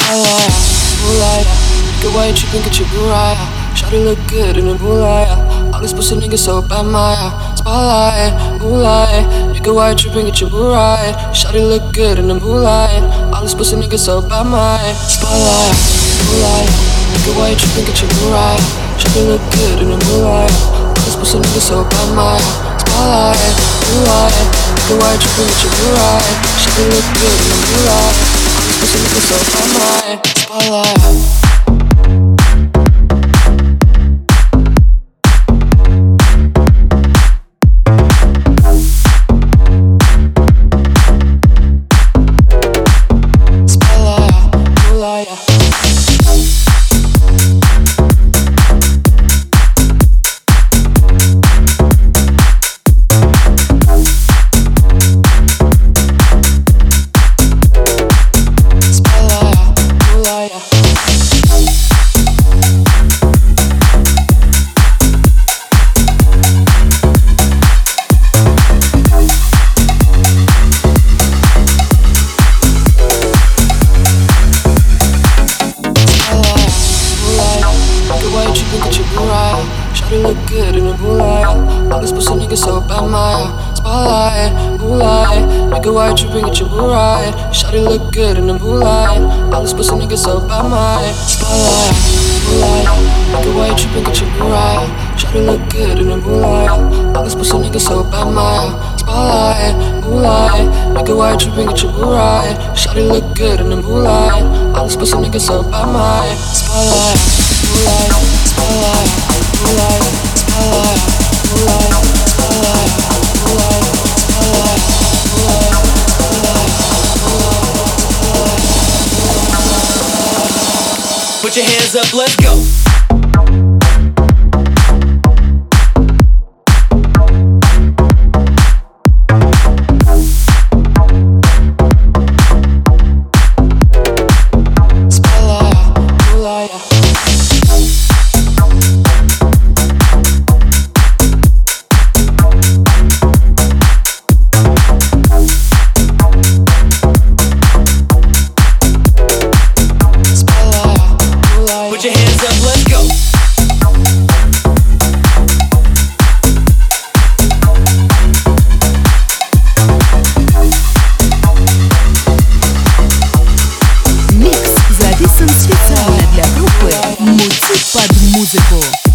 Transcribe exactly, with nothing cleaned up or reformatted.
Spotlight, moonlight, nigga, why you tripping, get your Mariah. Shawty look good in the moonlight. All these pussy niggas so bad, my spotlight, moonlight, nigga, why you tripping, get your Mariah. Shawty look good in the moonlight. All these pussy niggas so bad, my spotlight, moonlight, nigga, why you tripping, get your Mariah. Shawty look good in the moonlight. All these pussy niggas so bad, my spotlight, moonlight, nigga, why you tripping, get your Mariah. Shawty look good in the moonlight. All these pussy niggas so bad, my spotlight. Shawty look good in the moonlight. All these pussy niggas so bad, my spotlight, moonlight, nigga, why you tripping, get your Mariah. Shawty look good in the moonlight. All these pussy niggas so bad, my spotlight, moonlight, nigga, why you tripping, get your Mariah. Shawty look good in the moonlight. All these pussy niggas so bad, my spotlight, moonlight, nigga, why you tripping, get your Mariah. Shawty look good in the moonlight. All these pussy niggas so bad, my spotlight, moonlight, spotlight, moonlight, spotlight, moonlight, spotlight, moonlight, spotlight, moonlight, spotlight, moonlight. Put your hands up, let's go. Put your hands up, let's go. Микс записан специально для группы «Мути под музыку».